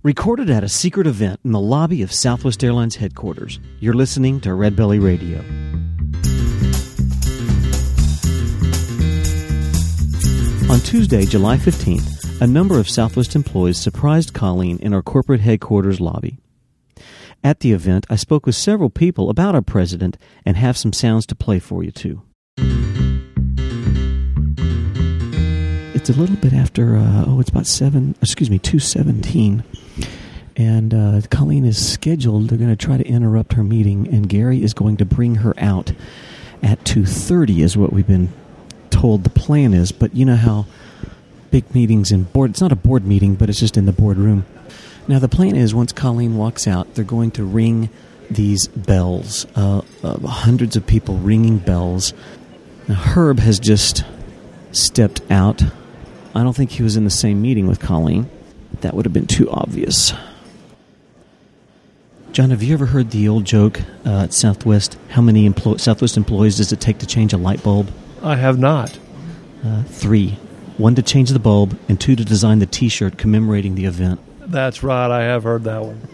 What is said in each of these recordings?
Recorded at a secret event in the lobby of Southwest Airlines headquarters. You're listening to Red Belly Radio. On Tuesday, July 15th, a number of Southwest employees surprised Colleen in our corporate headquarters lobby. At the event, I spoke with several people about our president and have some sounds to play for you, too. It's a little bit after, it's about 2:17. And Colleen is scheduled. They're going to try to interrupt her meeting, and Gary is going to bring her out at 2:30 is what we've been told the plan is. But you know how big meetings in board, it's not a board meeting, but it's just in the boardroom. Now the plan is once Colleen walks out, they're going to ring these bells, hundreds of people ringing bells. Now, Herb has just stepped out. I don't think he was in the same meeting with Colleen. That would have been too obvious. John, have you ever heard the old joke at Southwest? How many Southwest employees does it take to change a light bulb? I have not. 3. 1 to change the bulb, and 2 to design the T-shirt commemorating the event. That's right, I have heard that one.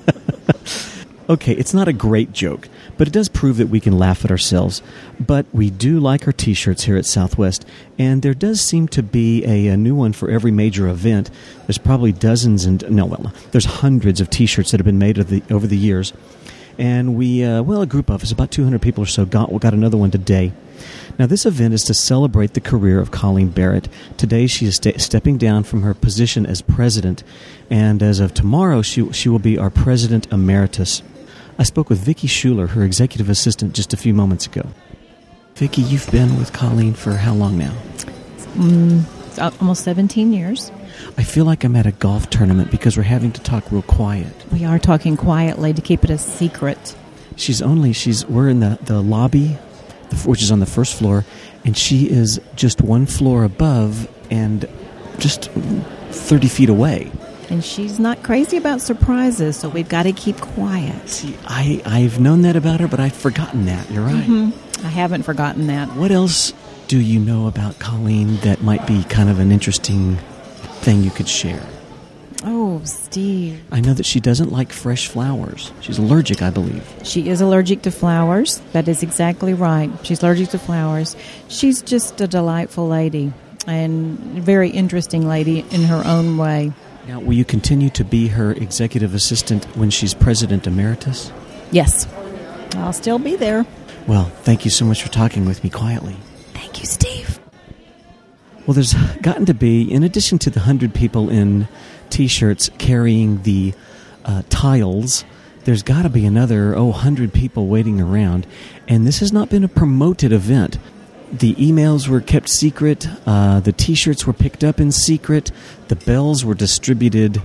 Okay, it's not a great joke, but it does prove that we can laugh at ourselves. But we do like our T-shirts here at Southwest, and there does seem to be a new one for every major event. There's probably there's hundreds of T-shirts that have been made over the years. And we, a group of us, about 200 people or so, got another one today. Now, this event is to celebrate the career of Colleen Barrett. Today, she is stepping down from her position as president, and as of tomorrow, she will be our president emeritus. I spoke with Vicki Schuler, her executive assistant, just a few moments ago. Vicki, you've been with Colleen for how long now? It's almost 17 years. I feel like I'm at a golf tournament because we're having to talk real quiet. We are talking quietly to keep it a secret. We're in the lobby, which is on the first floor, and she is just one floor above and just 30 feet away. And she's not crazy about surprises, so we've got to keep quiet. See, I've known that about her, but I've forgotten that. You're right. Mm-hmm. I haven't forgotten that. What else do you know about Colleen that might be kind of an interesting thing you could share? Oh, Steve. I know that she doesn't like fresh flowers. She's allergic, I believe. She is allergic to flowers. That is exactly right. She's allergic to flowers. She's just a delightful lady and a very interesting lady in her own way. Now, will you continue to be her executive assistant when she's president emeritus? Yes. I'll still be there. Well, thank you so much for talking with me quietly. Thank you, Steve. Well, there's gotten to be, in addition to the 100 people in T-shirts carrying the tiles, there's got to be another 100 people waiting around. And this has not been a promoted event. The emails were kept secret. The T-shirts were picked up in secret. The bells were distributed,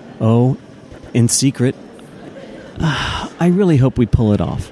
in secret. I really hope we pull it off.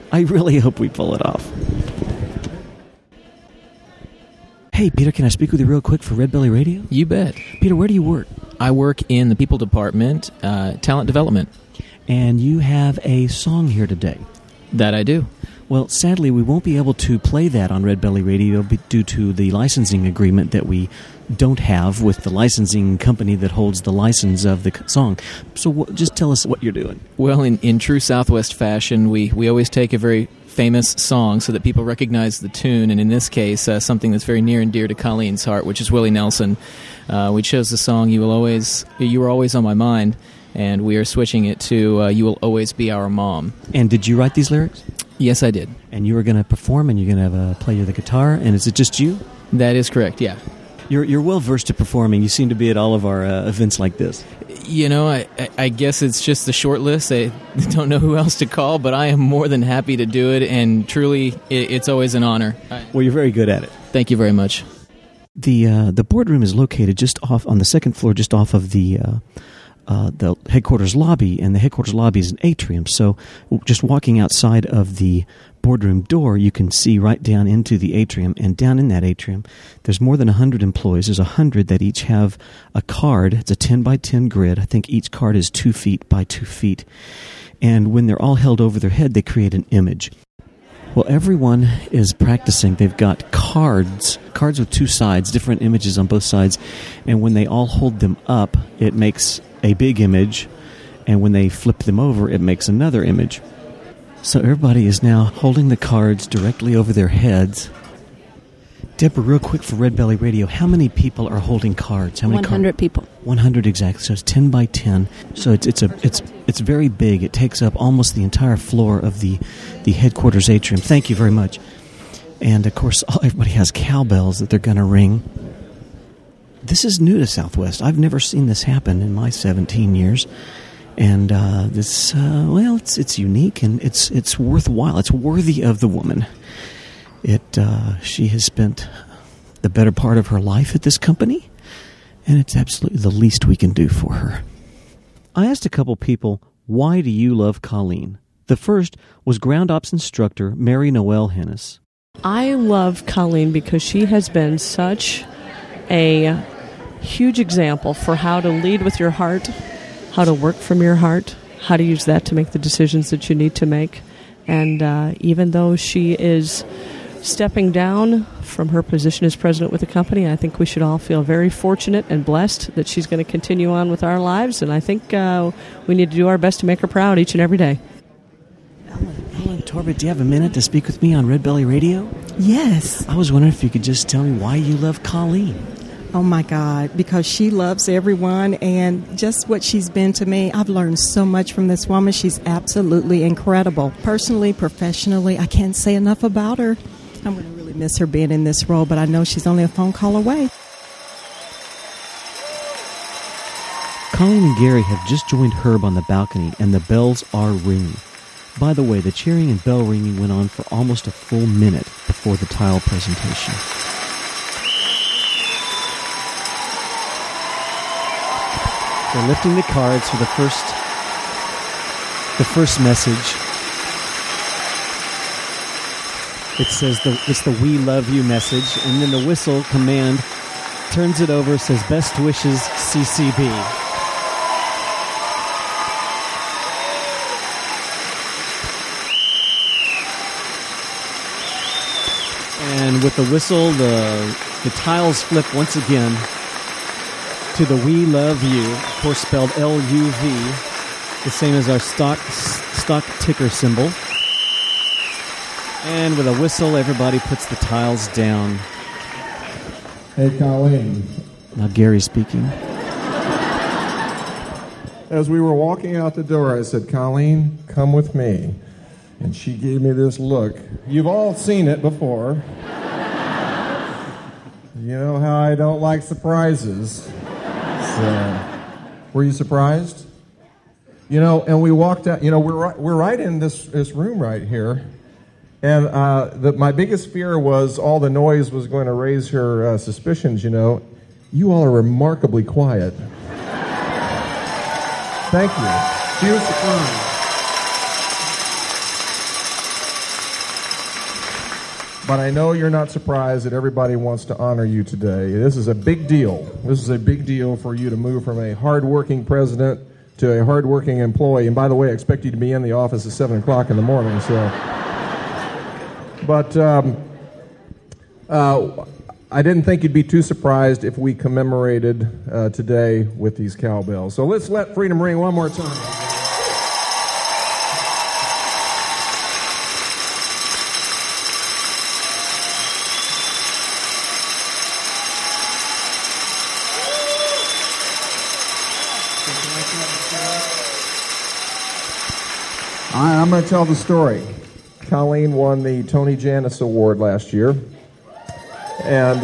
Hey, Peter, can I speak with you real quick for Red Belly Radio? You bet. Peter, where do you work? I work in the people department, talent development. And you have a song here today. That I do. Well, sadly, we won't be able to play that on Red Belly Radio due to the licensing agreement that we don't have with the licensing company that holds the license of the song. So just tell us what you're doing. Well, in true Southwest fashion, we always take a very famous song so that people recognize the tune, and in this case, something that's very near and dear to Colleen's heart, which is Willie Nelson. We chose the song You Were Always on My Mind, and we are switching it to You Will Always Be Our Mom. And did you write these lyrics? Yes, I did. And you were going to perform, and you're going to play the guitar, and is it just you? That is correct, yeah. You're well-versed at performing. You seem to be at all of our events like this. You know, I guess it's just the short list. I don't know who else to call, but I am more than happy to do it, and truly, it's always an honor. Well, you're very good at it. Thank you very much. The boardroom is located just off on the second floor, just off of the headquarters lobby, and the headquarters lobby is an atrium. So just walking outside of the boardroom door, you can see right down into the atrium, and down in that atrium, there's more than 100 employees. There's 100 that each have a card. It's a 10 by 10 grid. I think each card is 2 feet by 2 feet. And when they're all held over their head, they create an image. Well, everyone is practicing. They've got cards with 2 sides, different images on both sides, and when they all hold them up, it makes a big image, And when they flip them over, it makes another image. So everybody is now holding the cards directly over their heads. Deborah, real quick for Red Belly Radio, how many people are holding cards? How many 100 people. 100 exactly. So it's 10 by 10. So it's very big. It takes up almost the entire floor of the headquarters atrium. Thank you very much. And of course, everybody has cowbells that they're going to ring. This is new to Southwest. I've never seen this happen in my 17 years. And it's unique and it's worthwhile. It's worthy of the woman. She has spent the better part of her life at this company, and it's absolutely the least we can do for her. I asked a couple people, why do you love Colleen? The first was Ground Ops instructor Mary Noel Hennis. I love Colleen because she has been such a huge example for how to lead with your heart, how to work from your heart, how to use that to make the decisions that you need to make. And even though she is stepping down from her position as president with the company, I think we should all feel very fortunate and blessed that she's going to continue on with our lives, and I think we need to do our best to make her proud each and every day. Ellen Torbett, do you have a minute to speak with me on Red Belly Radio? Yes. I was wondering if you could just tell me why you love Colleen. Oh, my God, because she loves everyone, and just what she's been to me, I've learned so much from this woman. She's absolutely incredible. Personally, professionally, I can't say enough about her. I'm going to really miss her being in this role, but I know she's only a phone call away. Colleen and Gary have just joined Herb on the balcony, and the bells are ringing. By the way, the cheering and bell ringing went on for almost a full minute before the tile presentation. They're lifting the cards for the first message. It says it's the "We love you" message, and then the whistle command turns it over, says "Best wishes, CCB." And with the whistle, the tiles flip once again to the "We love you," of course spelled LUV, the same as our stock ticker symbol. And with a whistle, everybody puts the tiles down. Hey, Colleen. Now Gary speaking. As we were walking out the door, I said, Colleen, come with me. And she gave me this look. You've all seen it before. You know how I don't like surprises. So, were you surprised? You know, and we walked out, you know, we're right in this room right here. And my biggest fear was all the noise was going to raise her suspicions, you know. You all are remarkably quiet. Thank you. She was surprised. But I know you're not surprised that everybody wants to honor you today. This is a big deal. This is a big deal for you to move from a hard-working president to a hard-working employee. And by the way, I expect you to be in the office at 7 o'clock in the morning, so... But I didn't think you'd be too surprised if we commemorated today with these cowbells. So let's let freedom ring one more time. All right, I'm going to tell the story. Colleen won the Tony Jannus Award last year. And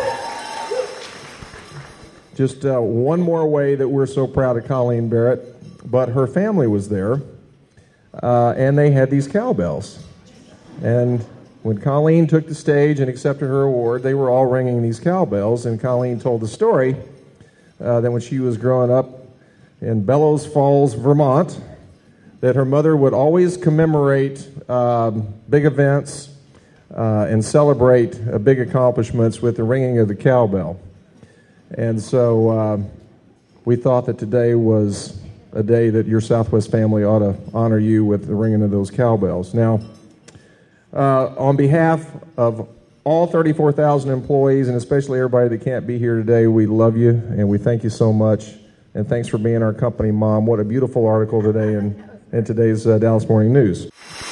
just one more way that we're so proud of Colleen Barrett, but her family was there, and they had these cowbells. And when Colleen took the stage and accepted her award, they were all ringing these cowbells, and Colleen told the story that when she was growing up in Bellows Falls, Vermont, that her mother would always commemorate big events and celebrate big accomplishments with the ringing of the cowbell. And so we thought that today was a day that your Southwest family ought to honor you with the ringing of those cowbells. Now, on behalf of all 34,000 employees, and especially everybody that can't be here today, we love you and we thank you so much And thanks for being our company, Mom. What a beautiful article today in today's Dallas Morning News.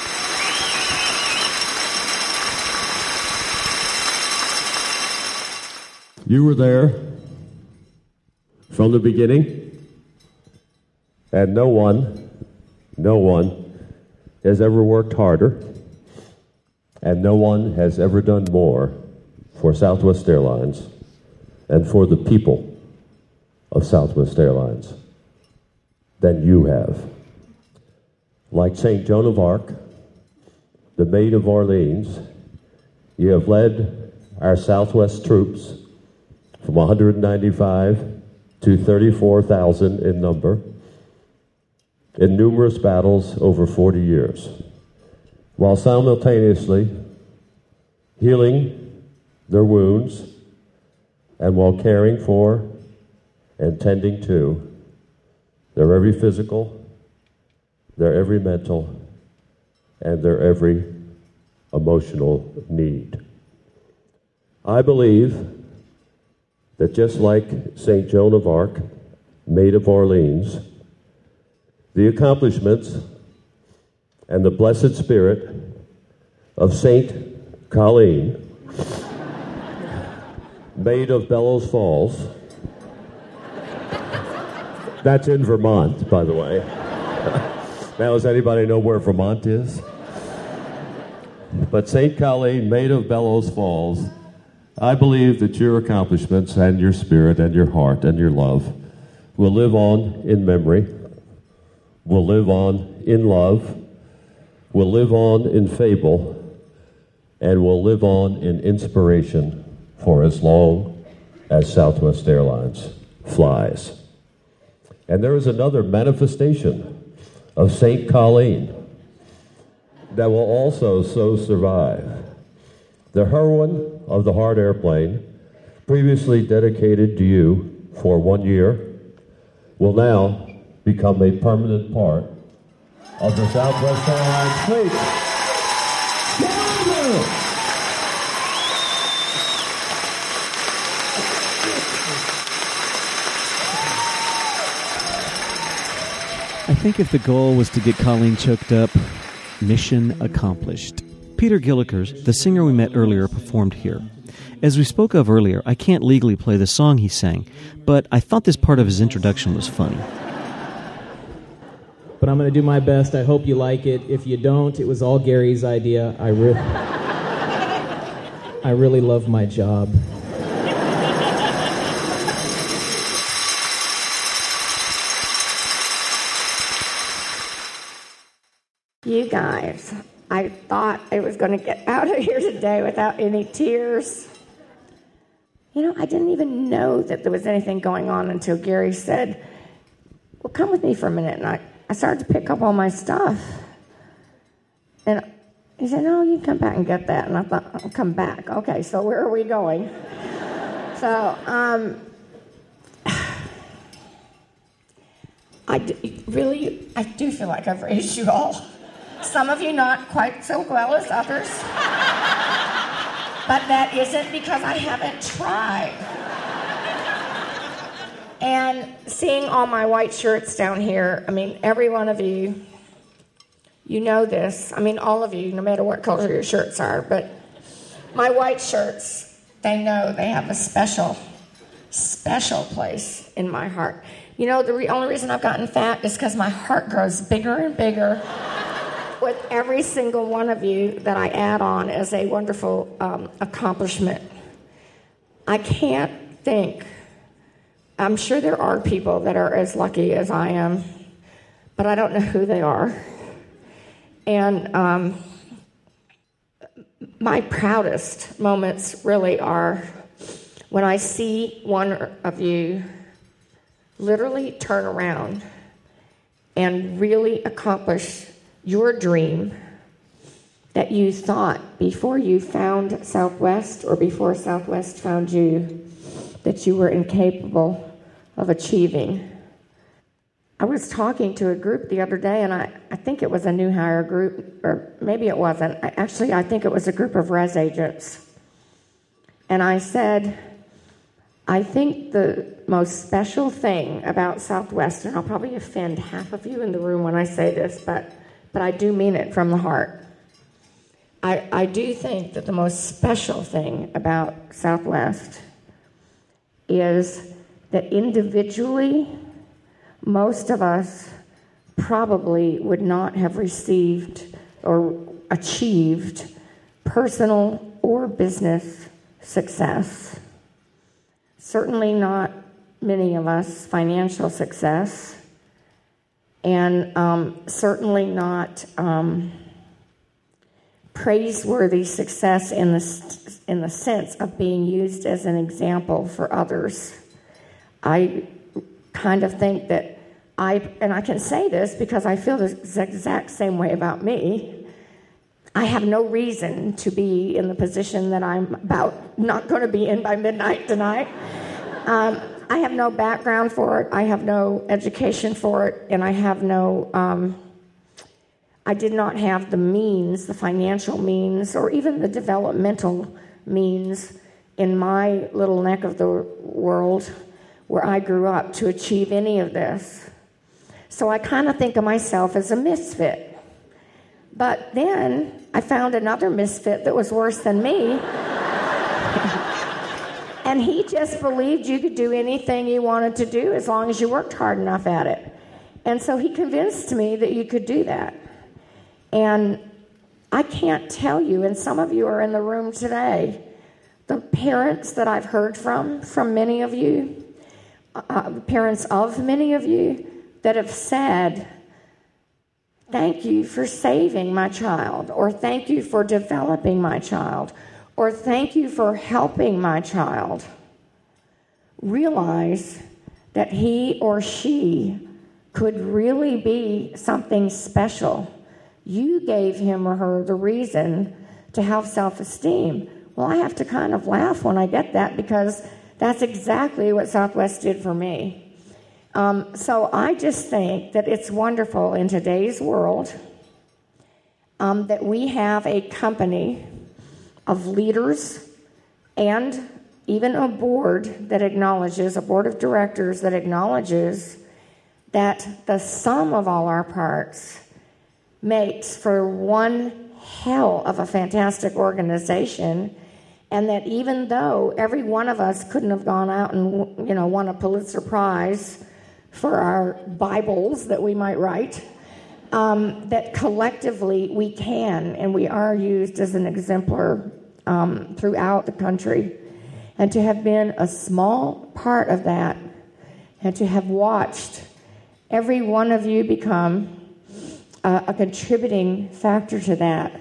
You were there from the beginning, and no one has ever worked harder, and no one has ever done more for Southwest Airlines and for the people of Southwest Airlines than you have. Like St. Joan of Arc, the Maid of Orleans, you have led our Southwest troops from 195 to 34,000 in number in numerous battles over 40 years, while simultaneously healing their wounds and while caring for and tending to their every physical, their every mental, and their every emotional need. I believe that just like St. Joan of Arc, Maid of Orleans, the accomplishments and the blessed spirit of St. Colleen, Maid of Bellows Falls, that's in Vermont, by the way. Now, does anybody know where Vermont is? But St. Colleen, Maid of Bellows Falls, I believe that your accomplishments and your spirit and your heart and your love will live on in memory, will live on in love, will live on in fable, and will live on in inspiration for as long as Southwest Airlines flies. And there is another manifestation of St. Colleen that will also so survive. The heroine of the Heart airplane, previously dedicated to you for 1 year, will now become a permanent part of the Southwest Airlines fleet. I think if the goal was to get Colleen choked up, mission accomplished. Peter Gillikers, the singer we met earlier, performed here. As we spoke of earlier, I can't legally play the song he sang, but I thought this part of his introduction was funny. But I'm going to do my best. I hope you like it. If you don't, it was all Gary's idea. I really love my job. You guys, I thought I was going to get out of here today without any tears. You know, I didn't even know that there was anything going on until Gary said, well, come with me for a minute. And I started to pick up all my stuff. And he said, no, you can come back and get that. And I thought, I'll come back. Okay, so where are we going? So, I do feel like I've raised you all. Some of you not quite so well as others. But that isn't because I haven't tried. And seeing all my white shirts down here, I mean, every one of you, you know this. I mean, all of you, no matter what color your shirts are. But my white shirts, they know they have a special place in my heart. You know, the only reason I've gotten fat is because my heart grows bigger and bigger with every single one of you that I add on as a wonderful accomplishment. I can't think. I'm sure there are people that are as lucky as I am, but I don't know who they are. And my proudest moments really are when I see one of you literally turn around and really accomplish your dream that you thought before you found Southwest or before Southwest found you that you were incapable of achieving. I was talking to a group the other day, and I think it was a new hire group, or maybe it wasn't. I think it was a group of res agents. And I said, I think the most special thing about Southwest, and I'll probably offend half of you in the room when I say this, but I do mean it from the heart. I do think that the most special thing about Southwest is that individually, most of us probably would not have received or achieved personal or business success. Certainly not many of us financial success, and certainly not praiseworthy success in the sense of being used as an example for others. I kind of think that and I can say this because I feel the exact same way about me. I have no reason to be in the position that I'm about not going to be in by midnight tonight. I have no background for it. I have no education for it, and I have no. I did not have the means, the financial means, or even the developmental means in my little neck of the world where I grew up to achieve any of this. So I kind of think of myself as a misfit. But then I found another misfit that was worse than me. And he just believed you could do anything you wanted to do as long as you worked hard enough at it. And so he convinced me that you could do that. And I can't tell you, and some of you are in the room today, the parents that I've heard from many of you, parents of many of you, that have said, thank you for saving my child, or thank you for developing my child, or thank you for helping my child realize that he or she could really be something special. You gave him or her the reason to have self-esteem. Well, I have to kind of laugh when I get that because that's exactly what Southwest did for me. So I just think that it's wonderful in today's world that we have a company of leaders and even a board that acknowledges, a board of directors that acknowledges that the sum of all our parts makes for one hell of a fantastic organization, and that even though every one of us couldn't have gone out and won a Pulitzer Prize for our Bibles that we might write, that collectively we can, and we are used as an exemplar throughout the country. And to have been a small part of that, and to have watched every one of you become a contributing factor to that.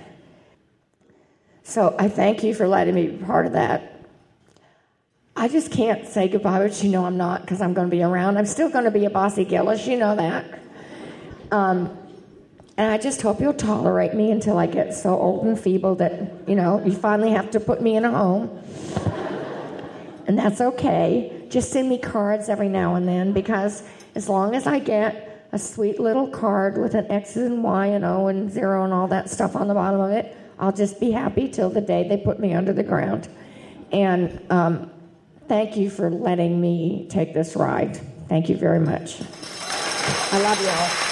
So I thank you for letting me be part of that. I just can't say goodbye, but I'm not, because I'm going to be around. I'm still going to be a Bossy Gillis, you know that. And I just hope you'll tolerate me until I get so old and feeble that, you finally have to put me in a home. And that's okay. Just send me cards every now and then, because as long as I get a sweet little card with an X and Y and O and 0 and all that stuff on the bottom of it, I'll just be happy till the day they put me under the ground. And thank you for letting me take this ride. Thank you very much. I love you all.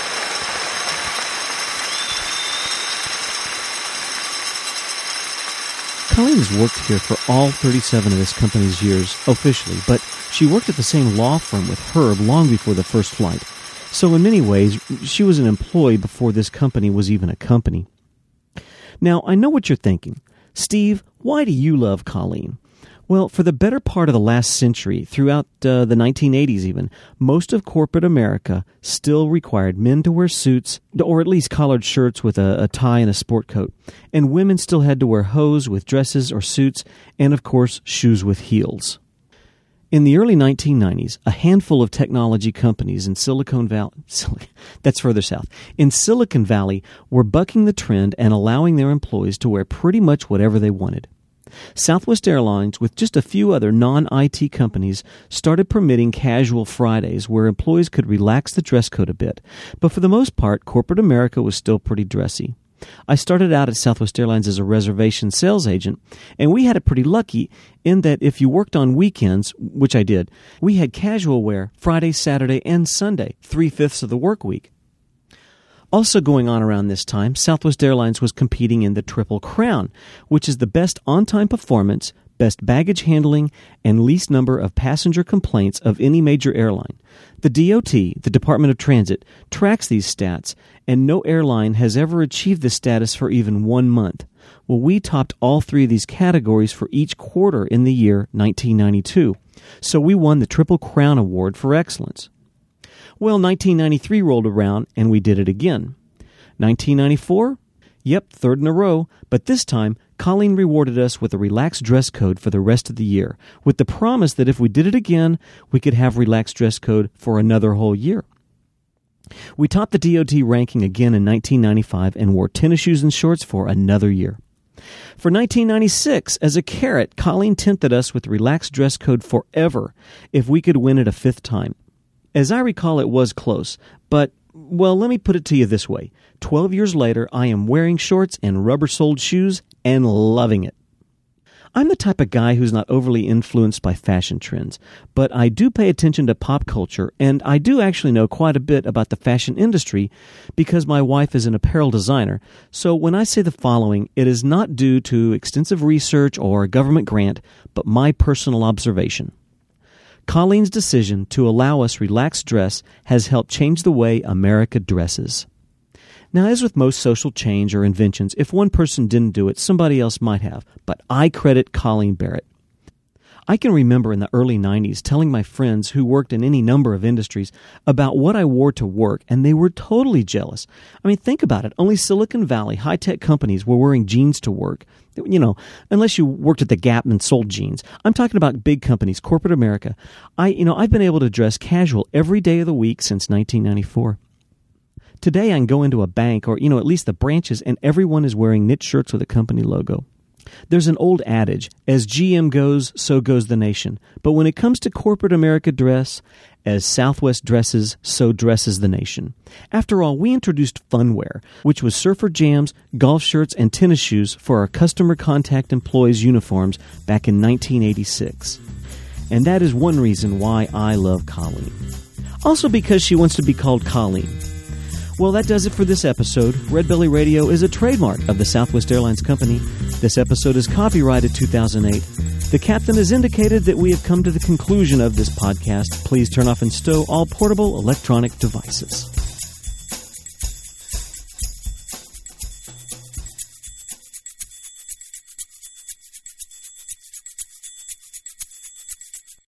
Colleen has worked here for all 37 of this company's years, officially, but she worked at the same law firm with Herb long before the first flight. So in many ways, she was an employee before this company was even a company. Now, I know what you're thinking. Steve, why do you love Colleen? Well, for the better part of the last century, throughout the 1980s even, most of corporate America still required men to wear suits, or at least collared shirts with a tie and a sport coat. And women still had to wear hose with dresses or suits, and of course, shoes with heels. In the early 1990s, a handful of technology companies in Silicon Valley, that's further south, in Silicon Valley were bucking the trend and allowing their employees to wear pretty much whatever they wanted. Southwest Airlines, with just a few other non-IT companies, started permitting casual Fridays where employees could relax the dress code a bit. But for the most part, corporate America was still pretty dressy. I started out at Southwest Airlines as a reservation sales agent, and we had it pretty lucky in that if you worked on weekends, which I did, we had casual wear Friday, Saturday, and Sunday, 3/5 of the work week. Also going on around this time, Southwest Airlines was competing in the Triple Crown, which is the best on-time performance, best baggage handling, and least number of passenger complaints of any major airline. The DOT, the Department of Transit, tracks these stats, and no airline has ever achieved this status for even 1 month. Well, we topped all 3 of these categories for each quarter in the year 1992, so we won the Triple Crown Award for excellence. Well, 1993 rolled around, and we did it again. 1994? Yep, 3rd in a row, but this time, Colleen rewarded us with a relaxed dress code for the rest of the year, with the promise that if we did it again, we could have relaxed dress code for another whole year. We topped the DOT ranking again in 1995 and wore tennis shoes and shorts for another year. For 1996, as a carrot, Colleen tempted us with relaxed dress code forever if we could win it a 5th time. As I recall, it was close, but, well, let me put it to you this way. 12 years later, I am wearing shorts and rubber-soled shoes and loving it. I'm the type of guy who's not overly influenced by fashion trends, but I do pay attention to pop culture, and I do actually know quite a bit about the fashion industry because my wife is an apparel designer. So when I say the following, it is not due to extensive research or a government grant, but my personal observation. Colleen's decision to allow us relaxed dress has helped change the way America dresses. Now, as with most social change or inventions, if one person didn't do it, somebody else might have, but I credit Colleen Barrett. I can remember in the early 90s telling my friends who worked in any number of industries about what I wore to work, and they were totally jealous. I mean, think about it. Only Silicon Valley high-tech companies were wearing jeans to work. You know, unless you worked at the Gap and sold jeans. I'm talking about big companies, corporate America. I've been able to dress casual every day of the week since 1994. Today, I can go into a bank or, at least the branches, and everyone is wearing knit shirts with a company logo. There's an old adage, as GM goes, so goes the nation. But when it comes to corporate America dress, as Southwest dresses, so dresses the nation. After all, we introduced Funwear, which was surfer jams, golf shirts, and tennis shoes for our customer contact employees' uniforms back in 1986. And that is one reason why I love Colleen. Also because she wants to be called Colleen. Well, that does it for this episode. Red Belly Radio is a trademark of the Southwest Airlines Company. This episode is copyrighted 2008. The captain has indicated that we have come to the conclusion of this podcast. Please turn off and stow all portable electronic devices.